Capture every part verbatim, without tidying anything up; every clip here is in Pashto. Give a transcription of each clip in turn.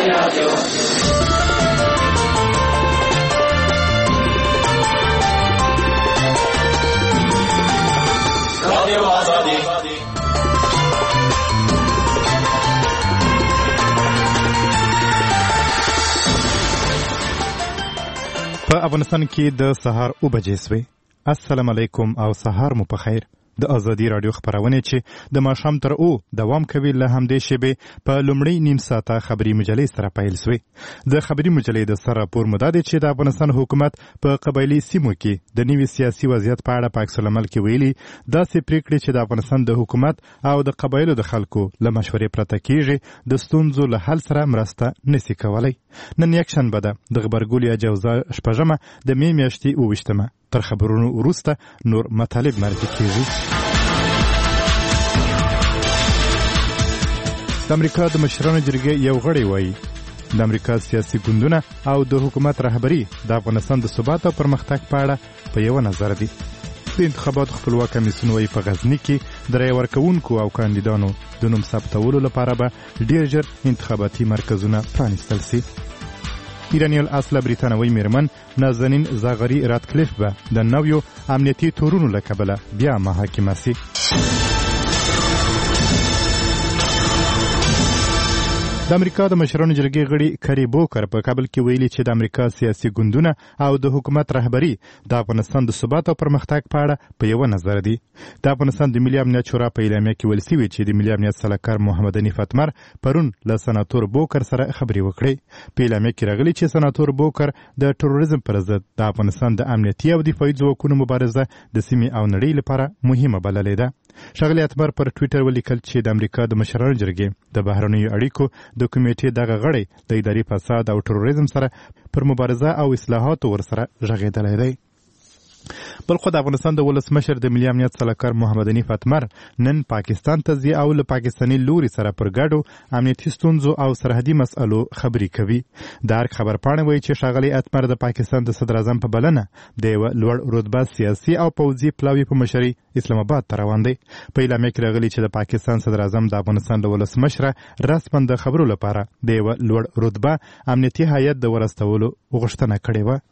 په افغانستان کې د سهار او بجې سوې. السلام علیکم او سهار مو په خیر. د ازادي رادیو خبرونه چې د ماښام تر او دوام کوي له همدې شیبې په لومړی نیم ساعته خبري مجلې سره پیل سوې. د خبري مجلې د سره پور مدد چې د افغانستان حکومت په قبایلی سیمو کې د نوي سیاسي وضعیت په اړه پاک سلامل کې ویلي داسې پریکړې چې د افغانستان د حکومت او د قبایلو د خلکو له مشورې پرته کیږي د ستونزو له حل سره مرسته نشي کولای. نن یک شنبه ده د غبرګولي اجازه شپږمه د می میاشتې اوویشتمه. تر خبرونو وروسته نور مطالب معرفي کیږي. د امریکا د مشرانو جرګې یو غړی وایي د امریکا سیاسي ګوندونه او د حکومت رهبري د افغانستان د ثبات او پرمختګ په اړه په یو نظر دي. د انتخاباتو خپلواک کمیسیون وایي په غزني کې د رای ورکوونکو او کاندیدانو د نوم ثبتولو لپاره به ډیر ژر انتخاباتي مرکزونه پرانیستل سي. ایرانی الاصل بریتانوي میرمن نازنین زاغری راتکلیف به د نویو امنیتي تورونو له کبله بیا محاکمه سي. د امریکا د مشرانو جرګې غړي کری بوکر په کابل کې ویلي چې د امریکا سیاسي ګوندونه او د حکومت رهبري د افغانستان د ثبات او پرمختګ په اړه په یو نظر دي. د افغانستان د ملي امنیت شورا په اعلامیه کې ویل شوي چې د ملي امنیت سلاکار محمد حنیف اتمر پرون له سناتور بوکر سره خبرې وکړې. په اعلامیه کې راغلي چې سناتور بوکر د تروریزم پر ضد د افغانستان د امنیتي او دفاعي ځواکونو مبارزه د سیمې او نړۍ لپاره مهمه بللې ده. ښاغلي اتمر پر ټویټر ولیکل چې د امریکا د مشرانو جرګې د بهرنیو اړیکو د کمیټې دغه غړی د اداري فساد او تروریزم سره پر مبارزه او اصلاحاتو ورسره غږېدلی دی. بلخو د افغانستان د ولسمشر د ملي امنیت سلاکار محمد حنیف اتمر نن پاکستان ته ځي او له پاکستاني لوري سره پر ګډو امنیتي ستونزو او سرحدي مسألو خبرې کوي. د هر خبرپاڼه وایي چې ښاغلي اتمر د پاکستان د صدر اعظم په بلنه د یوه لوړ رتبه سیاسي او پوځي پلاوي په مشرۍ اسلام آباد ته روان دی. په اعلامیه کې راغلي چې د پاکستان صدر اعظم د افغانستان د ولسمشره رسما د خبرو لپاره د یوه لوړ رتبه امنیتي هیئت د ورستولو غوښتنه کړې وه.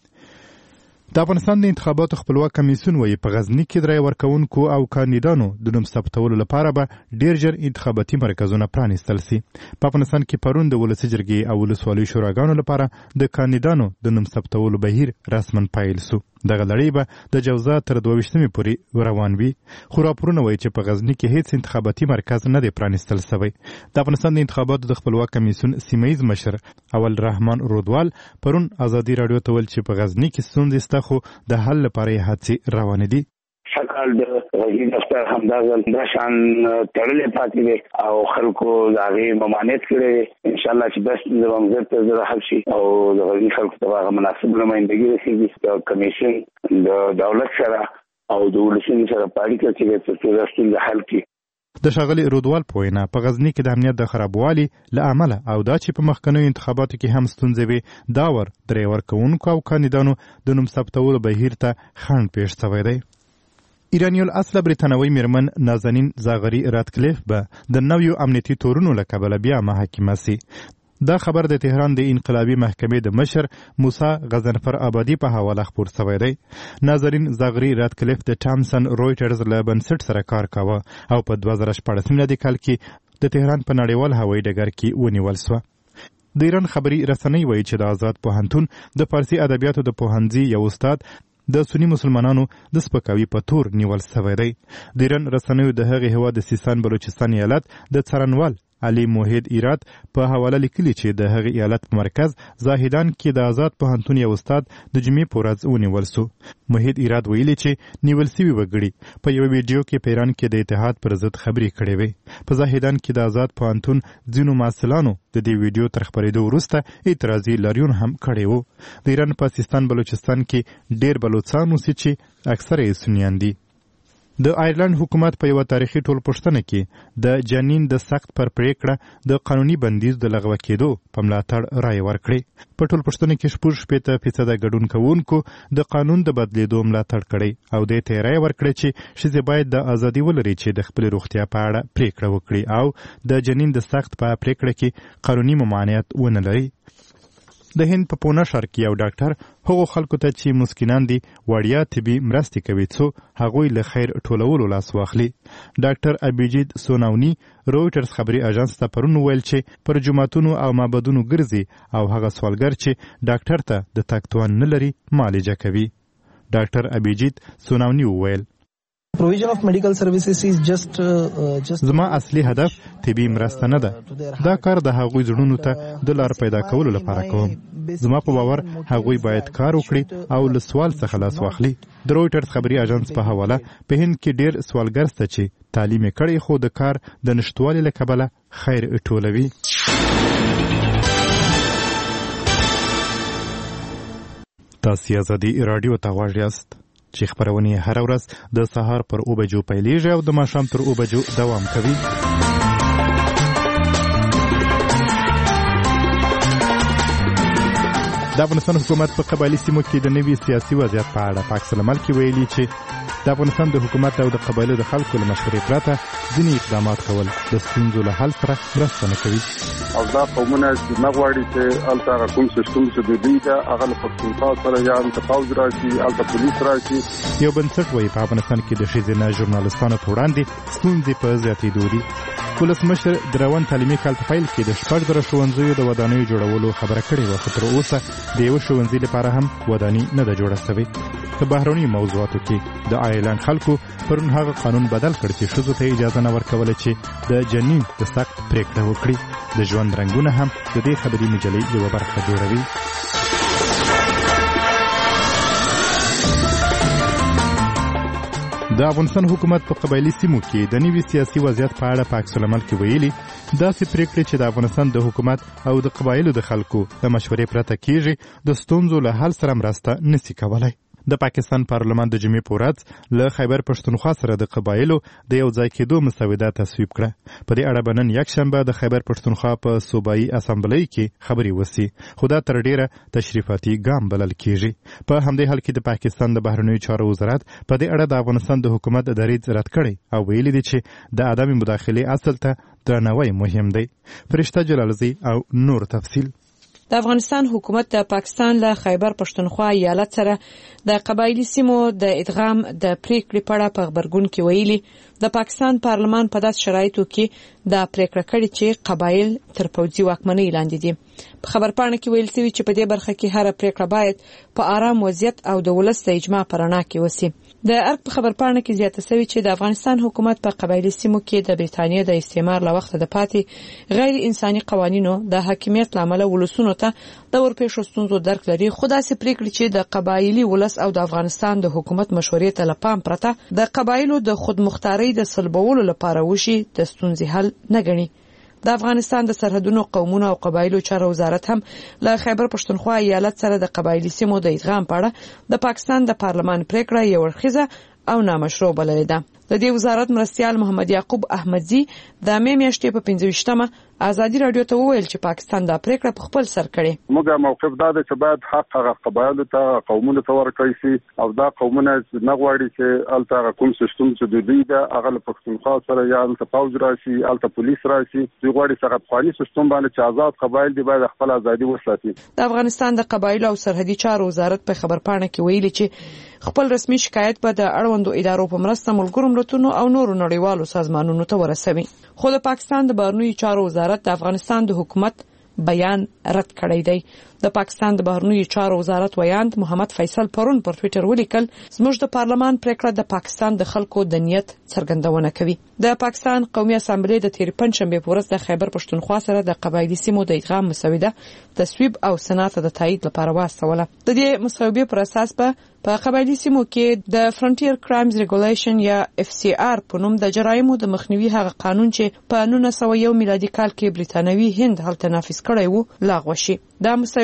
د افغانستان د انتخاباتو خپلواک کمیسیون وایي په غزني کې د رای ورکوونکو او کاندیدانو د نوم ثبتولو لپاره به ډیر ژر انتخاباتي مرکزونه پرانیستل سي. په افغانستان کې پرون د ولسي جرګې او ولسوالیو شوراګانو لپاره د کاندیدانو د نوم ثبتولو بهیر رسما پیل سو. دغه لړۍ به د جوزا تر دوه ویشتمې پورې روان وي. خو راپورونه وایي چې په غزني کې هیڅ انتخاباتي مرکز نه دی پرانیستل سوی. د افغانستان د انتخاباتو د خپلواک کمیسیون سیمه ییز مشر اول رحمان رودوال پرون ازادي رادیو ته ویل چې په غزني کې ستونزې شته خو د حل لپاره یې هڅې روانې دي. شکل د وزیر دفتر همدغه درشان تړلې پاتې دي او خلکو د هغې ممانعت کړی. انشاءالله چې بس زموږ زر ته زر حل شي او د غزني خلکو ته هغه مناسب نمایندګي رسېږي. د کمیسیون د دولت سره او د ولسونو سره په اړیکه کې د تر څو دا ستونزه حل کړي. د ښاغلي رودوال په وینا په غزني کې د امنیت د خرابوالي له امله او دا چې په مخکنیو انتخاباتو کې هم ستونزې وې دا ور د رای ورکوونکو او کاندیدانو د نوم ثبتولو بهیر ته خنډ پېښ شوی دی. ایرانی الاصل بریتانوي میرمن نازنین زاغری راتکلیف به د نویو امنیتي تورونو له کبله بیا محاکمه سي. دا خبر د تهران د انقلابي محکمې د مشر موسی غضنفر آبادي په حواله خپور شوی دی. نازنین زاغری راتکلیف د ټامسن رویټرز له بنسټ سره کار کاوه او په دوه زره شپاړسم میلادي کال کې د تهران په نړیوال هوایي ډګر کې ونیول سوه. د ایران خبري رسنۍ وایي چې د آزاد پوهنتون د فارسي ادبیاتو د پوهنځي یو استاد د سنی مسلمانانو د سپکاوي په تور نیول شوی دی. د ایران رسنیو د هغې هېواد د سیستان بلوچستان ایالت د څارنوال علي موحد ایراد په حواله لیکلي چې د هغې ایالت په مرکز زاهدان کې د آزاد پوهنتون یو استاد د جمعې په ورځ ونیول سو. موحد ایراد ویلي چې نیول سوي وګړي په یوه ویډیو کې په ایران کې د اتحاد پر ضد خبرې کړې وې. په زاهدان کې د آزاد پوهنتون ځینو محصلانو د دې ویډیو تر خپرېدو وروسته اعتراضي لاریون هم کړی و. د ایران په سیستان بلوچستان کې ډېر بلوچستان اوسي چې اکثره یې سنیان دي. د آیرلند حکومت په یو تاریخي ټولپوښتنه کې د جنین د سخت پر پریکړه د قانوني بندیز د لغوه کېدو په ملاتړ رایه ورکړې. په ټولپوښتنه کې شپږ شپېته فیصده ګډون کوونکو د قانون د بدلیدو ملاتړ کړی او دې ته رایه ورکړې چې ښځې باید د ازادي ولري چې د خپلې روغتیا په اړه پریکړه وکړي او د جنین د سخت په پریکړه کې قانوني ممانعت ونه لري. د هند په پونه ښار کې یو ډاکټر هغو خلکو ته چې مسکینان دي وړیا طبي مرستې کوي څو هغوی له خیر ټولولو لاس واخلي. ډاکټر ابیجیت سوناوني رویټرز خبري اژانس ته پرون ویل چې پر جوماتونو او معبدونو ګرځي او هغه سوالګر چې ډاکټر ته د تګ توان نه لري معالجه کوي. ډاکټر ابیجیت سوناوني وویل Provision of medical services is just uh, just زما اصلي هدف طبي مرسته نه ده. دا کار د هغوی زړونو ته د لار پیدا کولو لپاره کوم. زما په باور هغوی باید کار وکړي او له سوال څخه لاس واخلي. د رویټرز خبري اژانس په حواله په هند کې ډیر سوالګر شته چې تعلیم کړي خو د کار د نشټوالي له کبله خیر ټولوي. تاسو آزادي رادیو ته غواړئ یاست چې خبرونه هر ورځ د سهار پر اوه بجو پیلېږي او د ماښام تر اوه بجو دوام کوي. د افغانستان حکومت په قبایلي سیمو کې د نوي سیاسي وضعیت په اړه په عکس العمل کې ویلي چې د افغانستان د حکومت او د قبایلو د خلکو له مشورې پرته ځینې اقدامات کول د ستونزو له حل سره مرسته نه کوي. او دا قومونه چې نه غواړي چې هلته هغه کوم سیسټم چې د دوی ده هغه له پښتونخوا سره یا هلته پوځ راشي هلته پولیس راشي. یو بنسټ وایي په افغانستان کې د ښځینه ژورنالستانو په وړاندې ستونزې په زیاتېدو دي. ولسمشر د روان تعلیمي کال په پیل کې د شپږ زره ښوونځیو د ودانیو جوړولو خبره کړې وه خو تر اوسه د یوه ښوونځي لپاره هم وداني نه ده جوړه شوې. په بهرنیو موضوعاتو کې د آیرلند خلکو پرون هغه قانون بدل کړ چې ښځو ته اجازه نه ورکوله چې د جنین د سخت پریکړه وکړي. د ژوند رنګونه هم د دې خبري مجلې یوه برخه جوړوي. د افغانستان حکومت په قبایلي سیمو کې د نوي سیاسي وضعیت په اړه په عکس العمل کې ویلي داسې پریکړې چې د افغانستان د حکومت او د قبایلو د خلکو د مشورې پرته کیږي د ستونزو له حل سره مرسته نشي کولای. د پاکستان پارلمان د جمعې په ورځ له خیبر پښتونخوا سره د قبایلو د یو ځای کېدو مسوده تصویب کړه. په دې اړه به نن یکشنبه د خیبر پښتونخوا په صوبایي اسامبلۍ کې خبرې وسي خو دا تر ډیره تشریفاتي ګام بلل کیږي. په همدې حال کې د پاکستان د بهرنیو چارو وزارت په دې اړه د افغانستان د حکومت دریځ رد کړی او ویلي دی چې د عدم مداخلې اصل ته درناوی مهم دی. فرشته جلالزی او نور تفصیل. د افغانستان حکومت د پاکستان له خیبر پښتونخوا ایالت سره د قبایلی سیمو د ادغام د پریکړې په اړه په خبرګون کې ویلي د پاکستان پارلمان په داس شرایطو کې د پریکړه کړې چې قبایل تر پوځي واکمنۍ لاندې دي. په خبرپاڼه کې ویل شوی چې په دې برخه کې هر پریکړه باید په آرام وضعیت او د ولس د اجماع پر رڼا کې وسی. د ارګ په خبرپاڼه کې زیاته شوی چې د افغانستان حکومت په قبایلی سیمو کې د بریتانیا د استعمار له وخت د پاتې غیر انساني قوانینو د حاکمیت لامل ولسونو ته د ورپېښو ستونزو درک لري. خو داسې پریکړې چې د قبایلی ولس او د افغانستان د حکومت مشورې ته لپام پرته د قبایلو د خودمختارۍ د سلبولو لپاره وشي د ستونزې حل نه ګڼي. د افغانستان د سرحدونو قومونو او قبایلو چارو وزارت هم له خیبر پښتونخوا ایالت سره د قبایلی سیمو د ادغام په اړه د پاکستان د پارلمان پریکړه یو ورخیزه او نامشروع بللې ده. د دې وزارت مرستیال محمد یعقوب احمدزی د مې میاشتې په پنځه ویشتمه آزادي رادیو ته وویل چې پاکستان دا پریکړه په خپل سر کړي. موږ موقف دا ده چې باید حق هغه قبایلو ته قومونو ته ورکړي شي او دا قومونه نه غواړي چې الته کوم سیستم چې د دوی ده هغه له پښتونخوا سره یا الته پوځ راشي الته پولیس راشي دوی غواړي چې هغه افغاني سیستم باندې چې آزاد قبایل دي باید خپل ازادي وساتي. د افغانستان د قبایلو او سرحدي چارو وزارت په خبرپاڼه کې ویلي چې خپل رسمي شکایت به د اړوندو ادارو په مرسته ملګرو ملتونو او نورو نړیوالو سازمانونو ته ورسوي. خو د پاکستان د بهرنیو چارو وزارت د افغانستان د حکومت بیان رد کړی دی. د پاکستان د بهرنیو چارو وزارت ویاند محمد فیصل پرون پر ټوئیټر ولیکل زموږ د پارلمان پریکړه د پاکستان د خلکو د نیت څرګندونه کوي. د پاکستان قومي اسامبلې د تیر پنځشنبه په ورځ د خیبر پښتونخوا سره د قبایلی سیمو د ادغام مسوده تصویب او سنات د تایید لپاره واستوله. د دې مسودې پر اساس په په قبایلی سیمو کې د فرنټیر کرایمز ریګولیشن یا اف سی آر په نوم د جرایمو د مخنیوي هغه قانون چې په نولس سوه یو میلادي کال کې بریتانوي هند هلته نافذ کړی و لاغوه شي. دا مسودې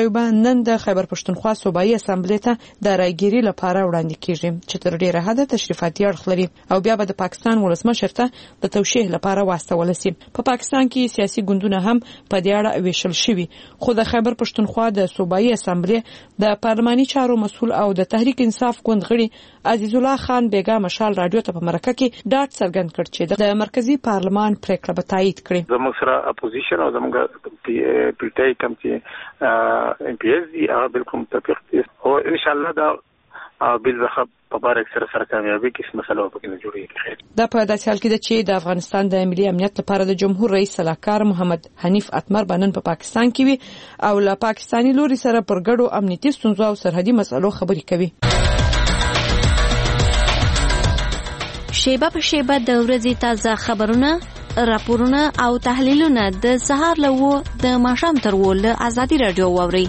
صوبه نن د خیبر پښتونخوا صوبایي اسامبلې ته د رایګيري لپاره وړاندې کیږي چې تر ډیره حده تشریفاتي اړخ لري او بیا به د پاکستان ولسمشر ته د توشیح لپاره واستول شي. په پاکستان کې سیاسي ګوندونه هم په دې اړه ویشل شوي، خو د خیبر پښتونخوا د صوبایي اسامبلې د پارلماني چارو مسؤل او د تحریک انصاف ګوند غړي عزیز الله خان بیګا مشال رادیو ته په مرکه کې ډاټ څرګند کړ چې د مرکزی پارلمان پریکړه به تایید کړي. زموږ سره اپوزیشن او زموږ پی ټ آی کوم چې ام پی ایس دی هغه بالکل متفق دي او ان شاء الله دا بل زخه په بار اکثر سره کامیابی کې مسله په کې جوړیږي. دا په داسې حال کې ده چې د افغانستان د ملي امنیت لپاره د جمهور رئیس صلاحکار محمد حنیف اتمر بنن په پا پاکستان کې وي او له پاکستاني لوري سره پر ګډو امنیتي ستونزو او سرحدي مسلو خبرې کوي. شیبه په شیبه د ورځې تازه خبرونه، راپورونه او تحلیلونه د سهار له و د ماښام تر و له ازادي رادیو واوري.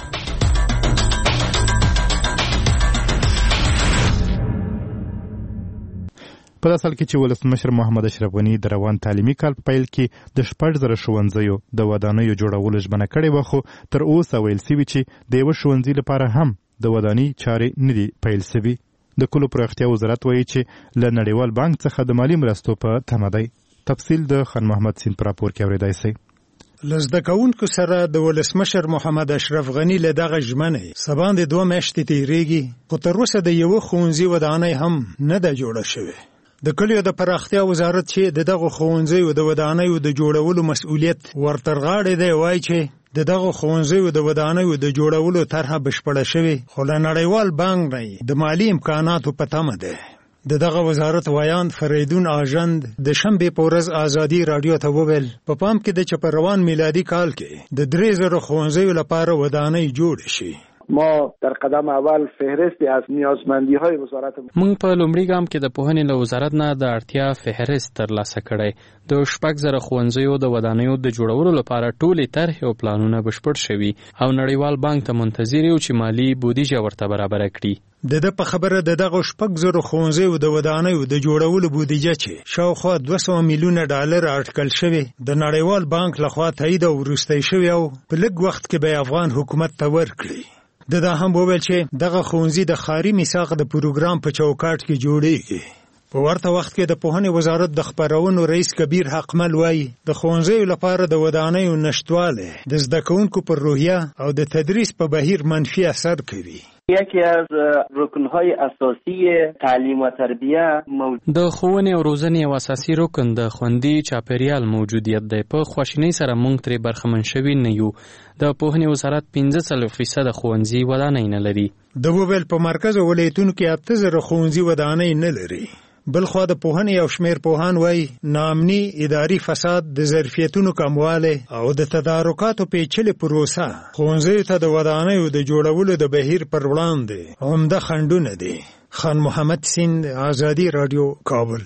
په داسې حال کې چې ولسمشر محمد اشرف غني د روان تعلیمي کال په پیل کې د شپږ زره ښوونځیو د ودانیو جوړولو ژمنه کړې وه، خو تر اوسه ویل سوي چې د یوه ښوونځي لپاره هم د ودانۍ چارې نه دي پیل سوي. د کلو پراختیا وزارت وایي چې له نړیوال بانک څخه د مالي مرستو په تمه دی. تفصیل د خان محمد سین پر راپور کې اورېدای شئ. لزده کوونکو سره د ولسمشر محمد اشرف غني له دغه ژمنې سباند دوه میاشتې تیریږي، خو تر اوسه د یوه ښوونځي ودانۍ هم نه ده جوړه شوې. د کلیو د پراختیا وزارت چې د دغه ښوونځیو د ودانیو د جوړولو مسؤلیت ورترغاړې دی وایي چې د دغه ښوونځیو د ودانیو د جوړولو طرحه بشپړه شوې، خو له نړیوال بانک نه د مالي امکاناتو په تمه ده. د دغه وزارت وایاند فریدون آژند د شنبې په ورځ ازادي رادیو ته وویل په پا پام کې د چې په روان میلادي کال کې د درې زره ښوونځیو لپاره ودانۍ جوړې شي. ما در قدم اول فهرستی از نیازمندی های وزارت موږ په لومړي ګام کې د پوهنې له وزارت نه د اړتیا فهرست ترلاسه کړی. د شپږ زره ښوونځیو د ودانیو د جوړولو لپاره ټولې طرحې او پلانونه بشپړ شوي او نړیوال بانک ته منتظر یو چې مالي بودیجه ورته برابره کړي. د ده په خبره د دغه شپږ زره ښوونځیو د ودانیو د جوړولو بودیجه چې شاوخوا دوه سوه میلیونه ډالر اټکل شوې د نړیوال بانک لخوا تایید او وروستی شوې او په لږ وخت کې به افغان حکومت ته ورکړي. د دا هم وویل چې دغه ښوونځي د ښاري میثاق د پروګرام په چوکاټ کې جوړیږي. په ورته وخت کې د پوهنې وزارت د خپرونو رئیس کبیر حقمل وایي د ښوونځیو لپاره د ودانیو نشتوالی د زده کوونکو پر روحیه او د تدریس په بهیر منفي اثر کوي. یکی از رکن‌های اساسی تعلیم و تربیه موجود د ښوونې او روزنې یو اساسي رکن د خوندي چاپیریال موجودیت دی. په خواشینۍ سره موږ ترې برخمن شوي نه یو. د پوهنې وزارت پنځه څلوېښت فیصده ښوونځي ودانۍ نه لري. د وویل په مرکز او ولایتونو کې اته زره ښوونځي ودانۍ نه لري. بلخوا د پوهنې او شمیر پوهان وایي ناامني، اداري فساد، د ظرفیتونو کموالی او د تدارکاتو پیچلې پروسه ښوونځیو ته د ودانیو د جوړولو د بهیر پر وړاندې عمده خنډونه دي. خان محمد سین، ازادي رادیو، کابل.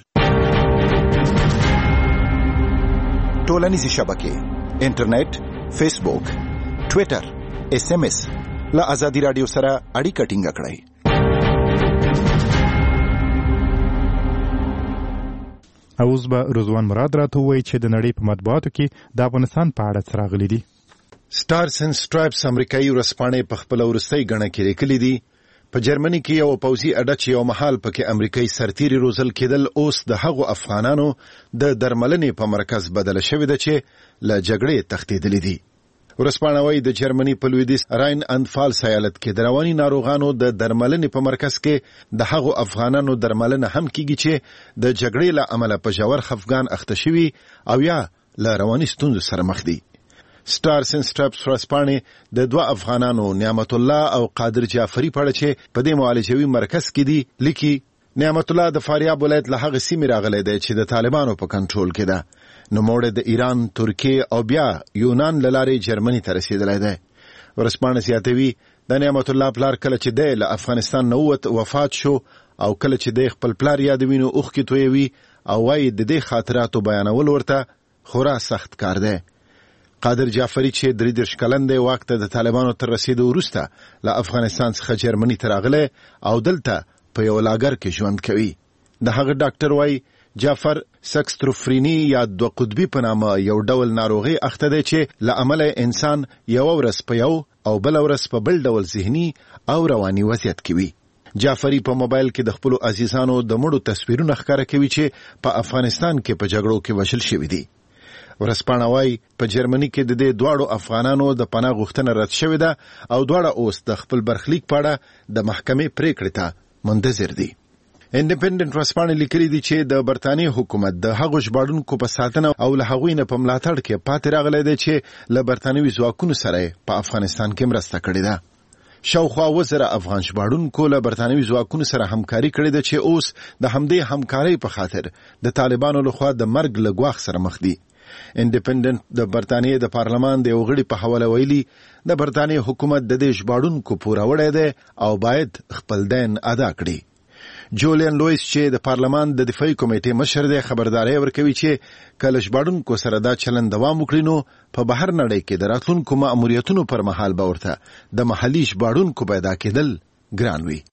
ټولنیزې شبکې، انټرنیټ، فیسبوک، ټویټر، ایس ایم ایس له ازادي رادیو سره اړیکه ټینګه کړئ. اوس به رضوان مراد راته ووایي چې د نړۍ په مطبوعاتو کې د افغانستان په اړه څه راغلي دي. سټارز اینډ سټرایپس امریکایي ورځپاڼې په خپله وروستۍ ګڼه کې لیکلي دي په جرمني کې یو پوځي اډه چې یو مهال پکې امریکایي سرتیري روزل کېدل اوس د هغو افغانانو د درملنې په مرکز بدله شوې ده چې له جګړې تښتېدلي دي. ورځپاڼه وایي د جرمني په لویدیځ راین انفالس ایالت کې د رواني ناروغانو د درملنې په مرکز کې د هغو افغانانو درملنه هم کیږي چې د جګړې له امله په ژور خفګان اخته شوي او یا له رواني ستونزو سره مخ دي. سټارز اینډ سټرایپس ورځپاڼې د دوه افغانانو نعمت الله او قادر جعفري په اړه چې په دې معالجوي مرکز کې دي لیکي نعمت الله د فاریاب ولایت له هغې سیمې راغلی دی چې د طالبانو په کنټرول کې ده. نوموړی د ایران، ترکیې او بیا یونان له لارې جرمني ته رسېدلی دی. ورځپاڼه زیاتوي د نعمت الله پلار کله چې دی له افغانستان نه ووت وفات شو او کله چې دی خپل پلار یادوي نو اوښکې تویوي او وایي د دې خاطراتو بیانول ورته خورا سخت کار دی. قادر جعفري چې درې دېرش کلن دی واک ته د طالبانو تر رسېدو وروسته له افغانستان څخه جرمني ته راغلی او دلته په یو لاګر کې ژوند کوي. د هغه ډاکټر وایي جعفر سکستروفرینی یا دوه قطبي په نامه یو ډول ناروغي اخته دی چې له امله انسان یو ورځ په یو او بل ورځ په بل ډول ذهني او رواني وضعیت کې وي. جعفری په موبایل کې د خپل عزیزانو د مړو تصویرونه ښکاره کوي چې په افغانستان کې په جګړو کې وژل شوي دي. ورځپاڼه وايي په جرمني کې د دې دواړو افغانانو د پناه غوښتنه رد شوې ده او دواړه اوس د خپل برخلیک په اړه د محکمې پریکړې ته منتظر دي. انډیپندنت ورځپاڼې لیکلي دي چې د برتانیې حکومت د هغو ژباړونکو په ساتنه او له هغوی نه په ملاتړ کې پاتې راغلی دی چې له برتانوي ځواکونو سره په افغانستان کې مرسته کړې ده. شاوخوا اووه زره افغان ژباړونکو له برتانوي ځواکونو سره همکاري کړې ده چې اوس د همدې همکارۍ په خاطر د طالبانو لخوا د مرګ له ګواښ سره مخ دي. انډیپندنت د برتانیې د پارلمان د یو غړي په حواله ویلي د برتانیې حکومت د دې ژباړونکو پوروړی دی او باید خپل دین ادا کړي. جولین لویس چې د پارلمان د دفاعي کمیټې مشر دی خبرداري ورکوي چې کله ژباړونکو سره دا چلند دوام وکړي نو په بهر نړۍ کې د راتلونکو ماموریتونو پر مهال به ورته د محلي ژباړونکو پیدا کېدل ګران وي.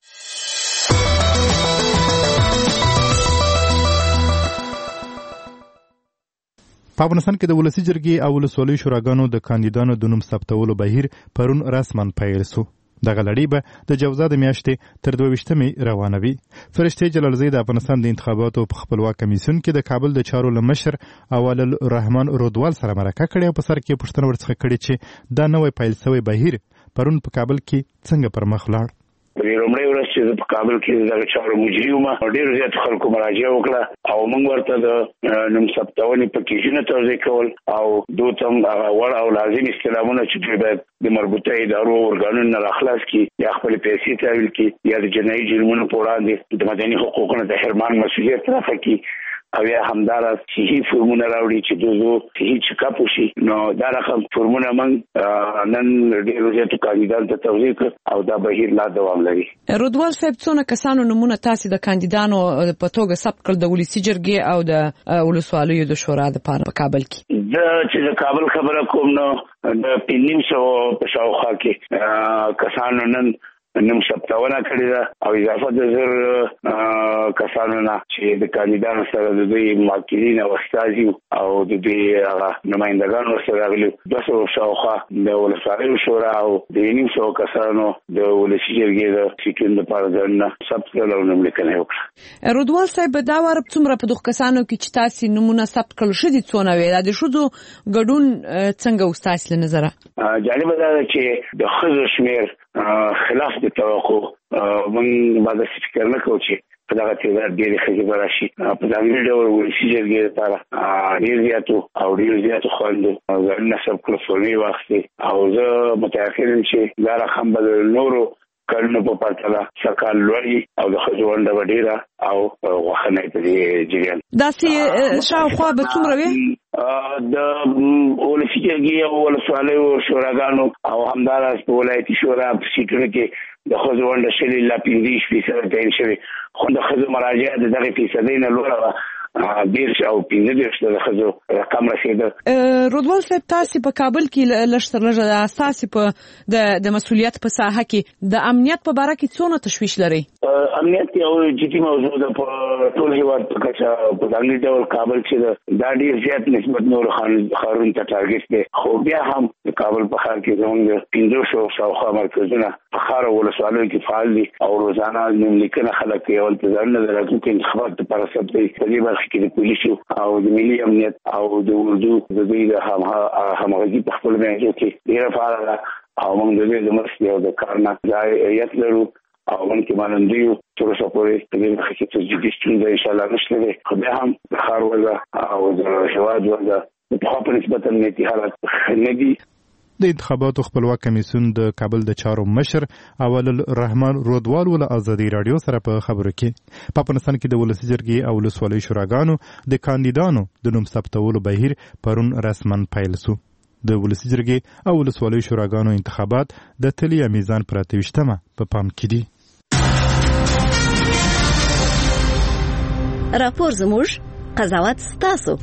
په افغانستان کې د ولسي جرګې او ولسوالیو شوراګانو د کاندیدانو د نوم ثبتولو بهیر پرون رسما پیل شو. دغه لړۍ به د جوزا د میاشتې تر دوه ویشتمې روانه وي. فرشته جلالزی د افغانستان د انتخاباتو په خپلواک کمیسیون کې د کابل د چارو له مشر اول الرحمن رودوال سره مرکه کړې او په سر کې پوښتنه ورڅخه کړې چې دا نوی پیل شوی بهیر پرون په کابل کې څنګه پر مخ لاړ. په لومړۍ ورځ چې په کابل کې دغه چارو مجري وم ډېر زیات خلکو مراجعه وکړه او موږ ورته د نوم ثبتونې پکیجونه توضیح کول او دوی ته هغه وړ او لازم استلامونه چې دوی باید د مربوطه ادارو ارګانونو نه راخلاص کړي یا خپل پیسې تحویل کړي یا د جنایي جرمونو په وړاندې د مدني حقوقو د حرمان مسؤلیت رافع کړي او یا همدارا صحیح فرمونه راوړي چې دوزو صحیح چکاپ وشي. نو دا رقم فرمونه موږ نن ډېر زیاتو کاندیدانو ته توضیح کړ او دا بهیر لا دوام لري. رودوال صاحب څونه کسانو نمونه تاسو د کاندیدانو په توګه ثبت کړل د ولسي جرګې او د ولسوالیو د شورا لپاره په کابل کې؟ دا چې د کابل خبره کوم نو د پنځم سو په شاوخوا کې کسانو نن نوم ثبتونه کړې ده او اضافه د زر کسانو نه چې د کاندیدانو سره د دوی موکلین او استازي او د دوی هغه نمائندګانو سره راغلي. دوه سوه شاوخوا د ولسوالیو شورا او د نیم سوه کسانو د ولسي جرګې د سیټونو لپاره ځانونه ثبت کړل او نوملیکنه وکړه. رودوال صاحب دا ور څومره په دغه کسانو کې چې تاسو نمونه ثبت کړل شدي څونه وي د شودو ګډون څنګه استاد له نظر؟ جالب ده چې د خزو شمیر خلاف د توقع موږ باید فکر نه کوو چې په دغه تعداد ډېرې ښځې به راشي. په ځانګړي ډول ولسي جرګې لپاره ډېر زیاتو او ډېر زیاتو خویندو ځانونه ثبت کړل، فورمې واخیستې او زه متأکد یم چې دا رقم به د نورو کلونو په پرتله سږ کال لوړ او د ښځو ونډه به ډېره او غوښنه په دې جریان. داسې شاوخوا به څومره وي؟ د ولسي جرګې او ولسوالیو شوراګانو او همداراز په ولایتي شورا په سیټونو کې د ښځو ونډه شل الا پنځه فیصده تعین شوې، خو د ښځو مراجعه د دغې فیصدۍ نه لوړه وه، دېرش او پنځه دېرش د ښځو رقم رسېده. رودوال صاحب تاسو په کابل کې لږ تر لږه د اساسي په د مسؤلیت په ساحه کې د امنیت په باره کې څونه تشویش لري؟ امنیت یو جدي موضوع ده په ټول هیواد په کچه. په ځانګړي ډول کابل چې دا ډېر زیات نسبت نورو ښارونو ته ټارګېټ دی، خو بیا هم د کابل په ښار کې زموږ د پنځو سوو شاوخوا مرکزونه په ښار او ولسوالیو کې فعال دي او روزانه نوملیکنه خلک کوي. اول ځانونه د راتلونکي انتخاباتو لپاره ثبتوي. په دې برخه کې د پولیسو او د ملي امنیت او د اردو د دوی د همغږي په خپل منځو کې ډېره فعاله ده او موږ د دوی د مرستې او د کار نه ځایت لرو او موږ کې مانندویو تر اوسه پورې په دې برخه کې څه جدي ستونزه انشاءالله نشته دی، خو بیا هم د ښار وضع او د هېواد وضع د پخوا په نسبت امنیتي حالت نه دي. د انتخاباتو خپلواک کمیسیون د کابل د چارو مشر اول الرحمن رودوال ول ازادي رادیو سره په خبرو کې په افغانستان کې د ولسي جرګې او ولسوالیو شوراګانو د کاندیدانو د نوم ثبتولو بهیر پرون رسما پیل شو. د ولسي جرګې او ولسوالیو شوراګانو انتخابات د تلیا میزان پر اته ویشتمه په پام کې دي. راپور زموږ قضاوت ستاسو.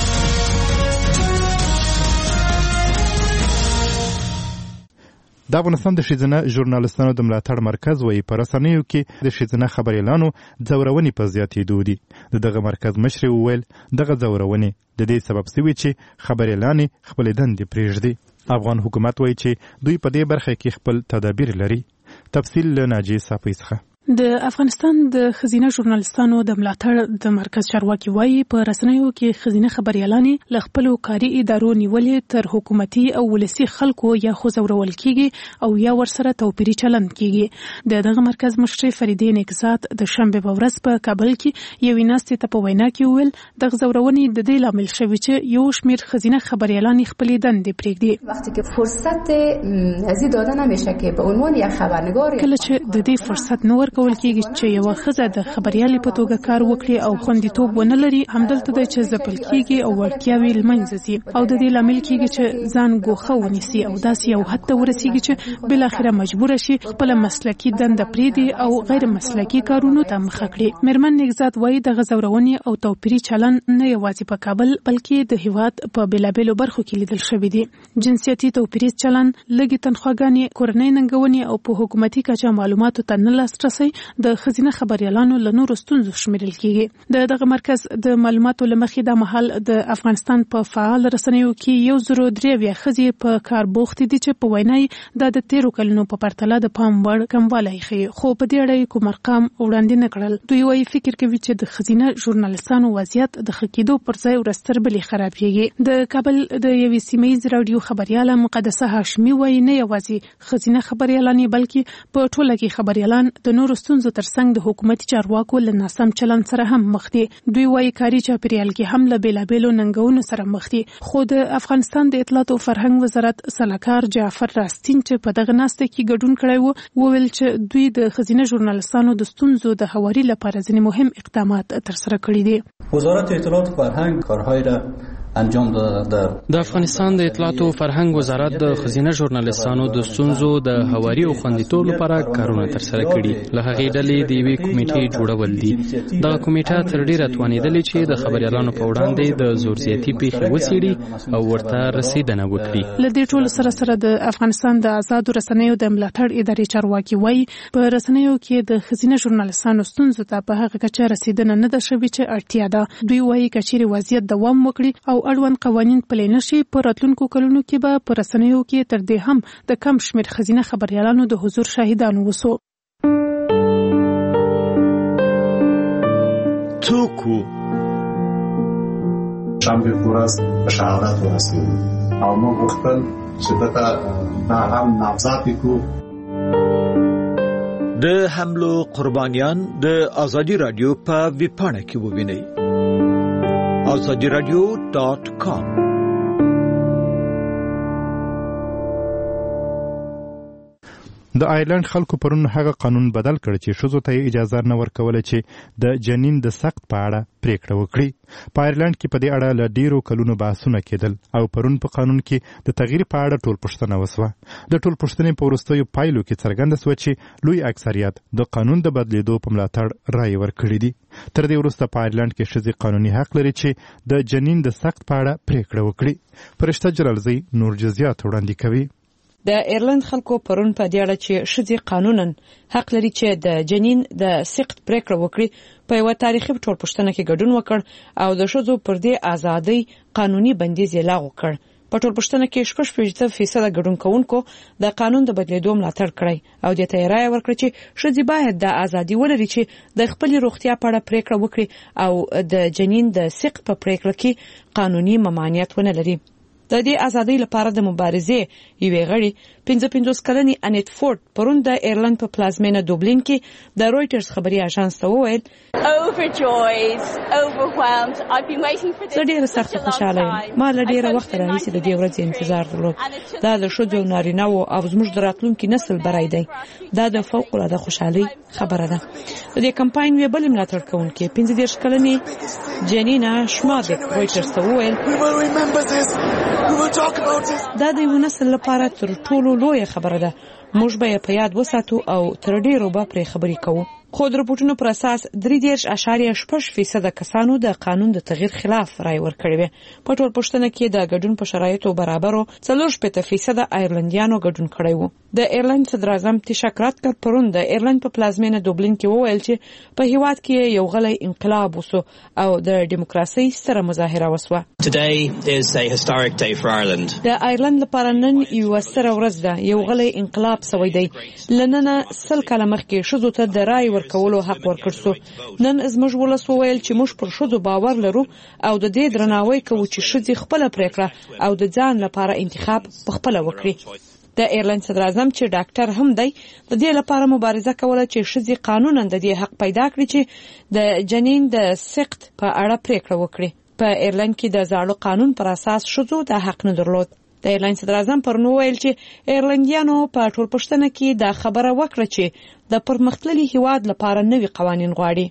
د افغانستان د ښځینه ژورنالستانو د ملاتړ مرکز وایي په رسنیو کې د ښځینه خبریالانو ځورونې په زیاتېدو دي. د دغه مرکز مشرې وویل دغه ځورونې د دې سبب شوي چې خبریالانې خپلې دندې پرېږدي. افغان حکومت وایي چې دوی په دې برخه کې خپل تدابیر لري. تفصیل له ناجی صافی څخه. د افغانستان د خزینه ژورنالستانو د ملاتړ د مرکز چارواکي وایي په رسنیو کې خزینه خبريالانې له خپل کاري ادارو نیولې تر حکومتي او ولسي خلکو یا خو زورول کیږي او یا ورسره توپیري چلند کیږي. د دغه مرکز مشر فریدې نکزات د شنبه په ورځ په کابل کې یو ناستې ته په وینا کې وویل د غزورونې د دې لامل شوی چې یو شمېر خزینه خبريالانې خپل دندې پرېږدي. وقتی که فرصت ازي داده نمیشه که به عنوان یک خبرنگار کله چې د دې فرصت نور کول کېږي چې یو ښځه د خبريالۍ په توګه کار وکړي او خوندیتوب ونه لري، همدلته د چې ځپل کېږي او وړتیاوې له منځه ځي او د دې لامل کېږي چې ځان ګوښه ونیسي او داسې یو حد ته ورسیږي چې بالاخره مجبور شي خپل مسلکي دنده پرېږدي او غیر مسلکي کارونو ته مخه کړي. میرمن نګزات وایي د غزورونې او توپیري چلن نه یوازې په کابل بلکې د هیواد په بیلابیلو برخو کې لیدل شوی دی. جنسیتي توپیري چلن، لږې تنخواګانې، کورنۍ ننګونې او په حکومتي کچه معلوماتو ته نه لاسرسی د خزینه خبريالانو له نورو ستونزو شمیرل کیږي. د دغه مرکز د معلوماتو لمخې د مهال د افغانستان په فعال رسنیو کې یو زرو درې اویا ښځې په کار بوخت دي چې په وینای د تیرو کلونو په پرتله د پام وړ کموالی ښیي، خو په دې اړه کوم ارقام وړاندې نه کړل. دوی وايي فکر کوي چې د خزینه ژورنالستانو وضعیت د ښه کېدو پر ځای ورستر بلې خرابېږي. د کابل د یوې سیمه ییز راډیو خبرياله مقدسه هاشمي وايي نه یوازې خزینه خبريالانې بلکې په ټوله کې خبريالان د نورو ستونزو ترڅنګ د حکومتي چارواکو له ناسم چلند سره هم مخ دي. دوی وايي کاري چاپیریال کې هم له بیلابیلو ننګونو سره مخ دي. خو د افغانستان د اطلاعات او فرهنګ وزارت سلاکار جعفر راستین چې په دغه ناسته کې ګډون کړی و وویل چې دوی د خزینه ژورنالستانو د ستونزو د هواري لپاره ځینې مهم اقدامات ترسره کړي دي. وزارت اطلاعات و فرهنگ کارهای را انجام داده. د افغانستان د اطلاعات او فرهنګ وزارت د خزینه ژورنالستانو د ستونزو د هواري او خوندیتوب لپاره کارونه ترسره کړي. له هغې ډلې د یوې کمیټې جوړول دي. دغه کمیټه تر ډیره توانېدلې چې د خبريالانو په وړاندې د زور زیاتي پیښې وڅېړي او ورته رسیدنه وکړي. له دې ټولو سره سره د افغانستان د آزادو رسنیو د ملاتړ ادارې چارواکي وایي په رسنیو کې د خزینه ژورنالستانو ستونزو ته په هغه کچه رسیدنه نه ده شوې چې اړتیا ده. دوی وایي که چیرې وضعیت دوام وکړي او اړوند قوانین پلي نشي، په راتلونکو کلونو کې به په رسنیو کې تر دې هم د کم شمېر خزینه خبريالانو د حضور شاهدان وسو. توکو شنبه پورست به شهادت ورسید او ما گفتن چې دغه نه هم نامزد کو. د حملو قربانیان د ازادي رادیو په ویبپاڼه کې ووینئ. azadi radio dot com. د آیرلند خلکو پرون هغه قانون بدل کړ چې ښځو ته اجازه نه ورکوله چې د جنین د سقط په اړه پریکړه وکړي. په آیرلند کې په دې اړه له ډیرو کلونو بحثونه کېدل او پرون په قانون کې د تغییر په اړه ټول پوښتنه وسوه. د ټول پوښتنې په وروستیو پایلو کې څرګنده سوه چې لوی اکثریت د قانون د بدلیدو په ملاتړ رایې ورکړي دي. تر دې وروسته په آیرلند کې ښځې قانوني حق لري چې د جنین د سقط په اړه پریکړه وکړي. فرشته جلالزی نور جزئیات وړاندې کوي. د ایرلند خلکو پرون په دې اړه چې ښځې قانونا حق لري چې د جنین د سقط پریکړه وکړي په یو تاریخي ټولپوښتنه کې ګډون وکړ او د ښځو پر دې ازادۍ قانوني بندیز یې لغوه کړ. په ټولپوښتنه کې شپږ شپږ فیصده ګډون کوونکو د قانون د بدلیدو ملاتړ کړی او د ته رایه ورکړه چې ښځې باید د ازادي ولري چې د خپل روغتیا په اړه پریکړه وکړي او د جنین د سقط په پریکړه کې قانوني ممانعت ونه لري. د دې ازادۍ لپاره د مبارزې یوې غړي پنځه پنځوس کلنې انیت فورد پرون د ایرلند په پلازمینه دوبلین کې د رویټرز خبري اژانس ته وویل زه ډېره سخته خوشحاله یم. ما له ډېره وخته راهیسې د دې ورځې انتظار درلود. دا د ښځو او نارینه‌وو او زموږ د راتلونکي نسل بری دی. دا د فوق‌العاده خوشحالۍ خبره ده. د دې کمپاین یوې بلې ملاتړ کوونکې پنځه دېرش کلنې جنینا شمادک رویټرز ته وویل دا د یو نسل لپاره تر ټولو لویه خبره ده. موږ به یې په یاد وساتو او تر ډیرو به پرې خبرې کوو. خو د راپورټونو پر اساس درې دېرش اعشاریه شپږ فیصده کسانو د قانون د تغییر خلاف رای ورکړی و. په ټول پښتنه کې د ګډون په شرایطو برابرو څلور شپږ فیصده ایرلندیانو ګډون کړی و. د ایرلند صدر اعظم تشکرات کر پرون د ایرلند په پلازمینه دوبلین کې وویل چې په هیواد کې یو غلی انقلاب وسو او د دیموکراسي سره مظاهره وسوه. Today is a historic day for Ireland. د ایرلند لپاره نن یو ستره ورځ ده. یو غلی انقلاب سوی دی. لننه سل کاله مخکې ښځو ته د رای ورکولو حق ورکړ شو. نن زموږ ولس وویل چې موږ پر ښځو باور لرو او د دې درناوی کوو چې ښځې خپله پریکړه او د ځان لپاره انتخاب پخپله وکړي. د ایرلند صدر اعظم چې ډاکټر هم دی د دې لپاره مبارزه کوله چې ښځې قانونا د دې حق پیدا کړي چې د جنین د سقط په اړه پریکړه وکړي. په ایرلند کې د زاړه قانون پر اساس ښځو د حق نه درلود. د ایرلند صدر اعظم پرون ویل چې ایرلندیانو په ټول پښتنه کې د خبره وکړه چې د پرمختللي هیواد لپاره نوي قوانین غواړي.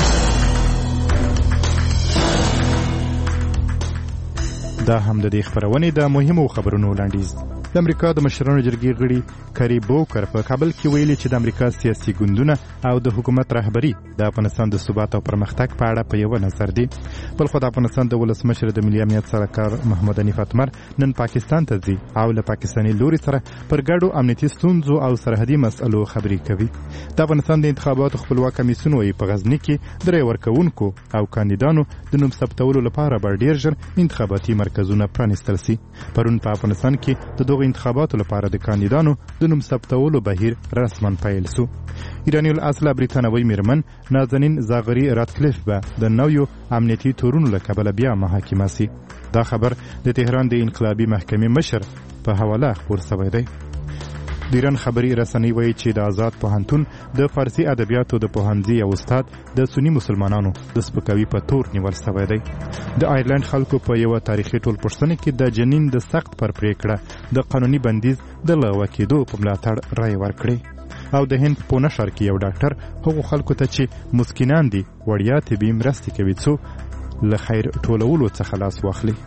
دا هم د دې خبرونې د مهمو خبرونو وړاندیز. د امریکا د مشرانو جرګې غړي کری بوکر په کابل کې ویلي چې د امریکا سیاسي ګوندونه او د حکومت رهبری د افغانستان د ثبات او پرمختګ په اړه په یو نظر دي. بل خو د افغانستان د ولسمشر د ملي امنیت سرکار محمد حنیف اتمر نن پاکستان ته ځي او له پاکستاني لوري سره پر ګډو امنیتي ستونزو او سرحدي مسئلو خبرې کوي. د افغانستان د انتخاباتو خپلواک کمیسیون وایي په غزني کې د رای ورکوونکو او کاندیدانو د نوم ثبتولو لپاره به ډیر ژر انتخاباتي مرکزونه پرانیستل شي. پرون په افغانستان کې د دغو انتخاباتو لپاره د کاندیدانو د نوم ثبتولو بهیر رسما پیل شو. ایرانی الاصله بریتانوي میرمن نازنین زاغری راتکلیف به د نویو امنیتي تورونو له کبله بیا محاکمه شي. دا خبر د تهران د انقلابي محکمې مشر په حواله خپور شوی دی. د ایران خبري رسنۍ وایي چې د آزاد پوهنتون د فارسي ادبیاتو د پوهنځي او استاد د سنی مسلمانانو د سپکاوي په تور نیول شوی دی. د آیرلند خلکو په یو تاریخي ټولپوښتنه کې د جنین د سخت پر پریکړه د قانوني بندیز د لغوه کېدو په ملاتړ رای ورکړي او د هند په پونه ښار کې یو ډاکټر هغو خلکو ته چې مسکینان دي وړیا طبي مرستې کوي څو له خیر ټولولو څخه لاس واخلي.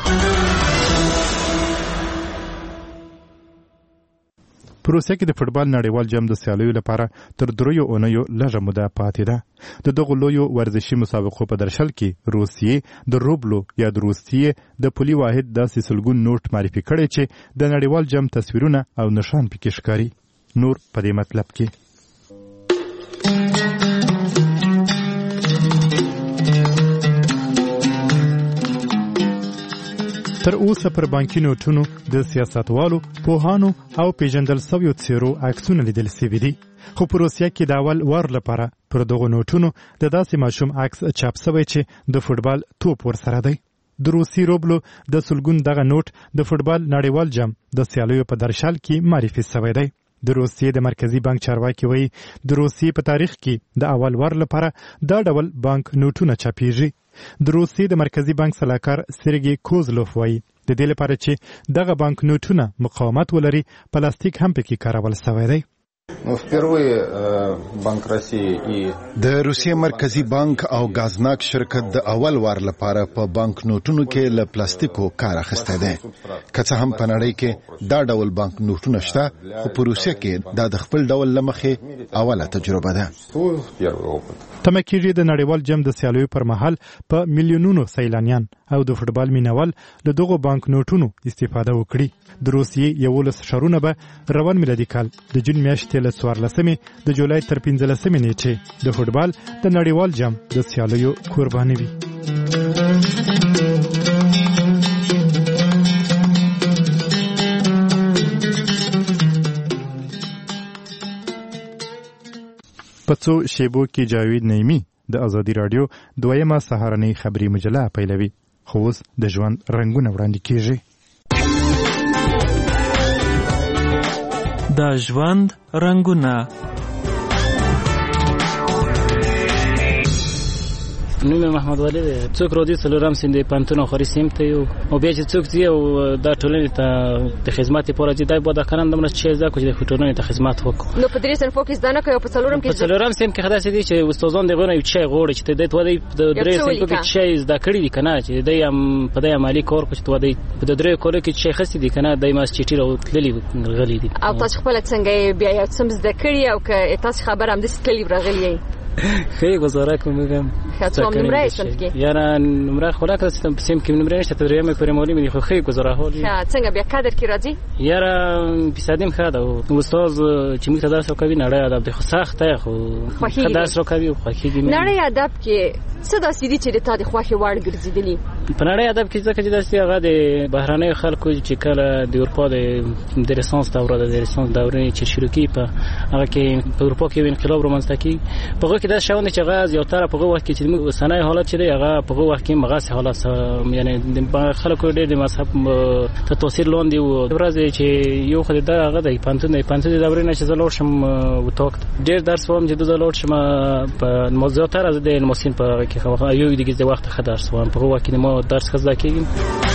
په روسیه کې د فوټبال نړیوال جام د سیالیو لپاره تر دریو اونیو لږه موده پاتې ده. د دغو لویو ورزشي مسابقو په درشل کې روسیې د روبلو یا د روسیې د پولي واحد داسې سلګون نوټ معرفي کړی چې د نړیوال جام تصویرونه او نښان پکې ښکاري. نور په دې مطلب کې تر اوسه پر بانکي نوټونو د سیاستوالو پوهانو او پیژندل شویو څیرو عکسونه لیدل شوي دي. خو په روسیه کې د اول وار لپاره پر دغو نوټونو د داسې ماشوم عکس چاپ شوی چې د فوټبال توپ ورسره دی. د روسي روبلو د سلګون دغه نوټ د فوټبال نړیوال جام د سیالیو په درشل کې معرفي شوی دی. د روسیې د مرکزی بانک چارواکي وایي د روسیې په تاریخ کې د اول وار لپاره دا ډول بانک نوټونه چاپیږي. د روسیې د مرکزی بانک سلاکار سرګي کوزلوف وایي د دې لپاره چې دغه بانک نوټونه مقاومت ولري پلاستیک هم پکې کارول شوی دی. د روسیې مرکزی بانک او غازناک شرکت د اول وار لپاره په بانک نوټونو کې له پلاستیکو کار اخیستی دی. که څه هم په نړۍ کې دا ډول بانک نوټونه شته خو په روسیه کې دا د خپل ډول له مخې اوله تجربه ده. تمه کېږي د نړیوال جام د سیالیو پر مهال په میلیونونو سیلانیان او د فوټبال مینوال له دغو بانک نوټونو استفاده وکړي. د روسیې یولس ښارونه به روان میلادي کال د جون میاشتې له څوارلسمې د جولای تر پنځلسمې نیټې د فوټبال د نړیوال جام د سیالیو قرباني وي. په څو شیبو کې جاوید نعیمي د ازادي راډیو دویمه سهارنۍ خبري مجله پیلوي. خو اوس د ژوند رنګونه وړاندې کیږي. د ژوند رنګونه نوم محمد ولی دی. څوک راځي څلورم سیم د پانتون اخري سیم ته یو او بیا چې څوک دی او د ټولنې ته د خدمت لپاره چې دای بوده کنن دمر چې زده کوي د ټولنې ته خدمت وکړي. نو په درې سن فوکس دانه کوي په څلورم کې په څلورم سیم کې خدای سي چې استادان دغه یو چای غوړي چې د دوی د درې سیم کې چای زده کړی دي کنه چې دای هم په دای عملی کار کوي چې دوی په درې کولو کې چای خسته دي کنه دای ماس چټی او تللی غلي دي. او تاسو خپل څنګه بیا یو څه زده کړی او که تاسو خبر هم د تللی راغلی خیلی گزاره کنم میگم خاطرم نمره ایشون که یعنی نمره خدا که سیستم سیم که نمره نشته تدریام پرمالی میدی خو خیلی گزاره حالی څنګه بیا کادر کی راځي یاره پیسادیم خدا او استاد چې موږ درس وکوي نړۍ ادب د خو سخته خو درس وکوي خو کیږي نړۍ ادب کې څه داسې دي چې ته د خوخي وړ ګرځیدلی په نړۍ ادب کې ځکه چې داسې هغه د بهرانه خلکو چې کله د اروپا د رنسانس دوره د رنسانس دوره چې شروع کی په هغه کې په اروپا کې انقلاب رومانسته کی په هغه کې دا شاونه چې هغه زیاتره په هغه وخت کې چې موږ وسنۍ حالت چې هغه په هغه وخت کې مغاس حالت یعنی د خلکو ډېر د مذهب ته تاثیر لاندې و ورځ چې یو خدای دا هغه د پانتون د پانتون د دوره نه چې زلور شم وتاکت ډېر درس وم چې د زلور شم په مزاتره د الماسین په کې خو یو دیگه د وخت خدای درس وم په هغه وخت کې ما درس خزا کېږم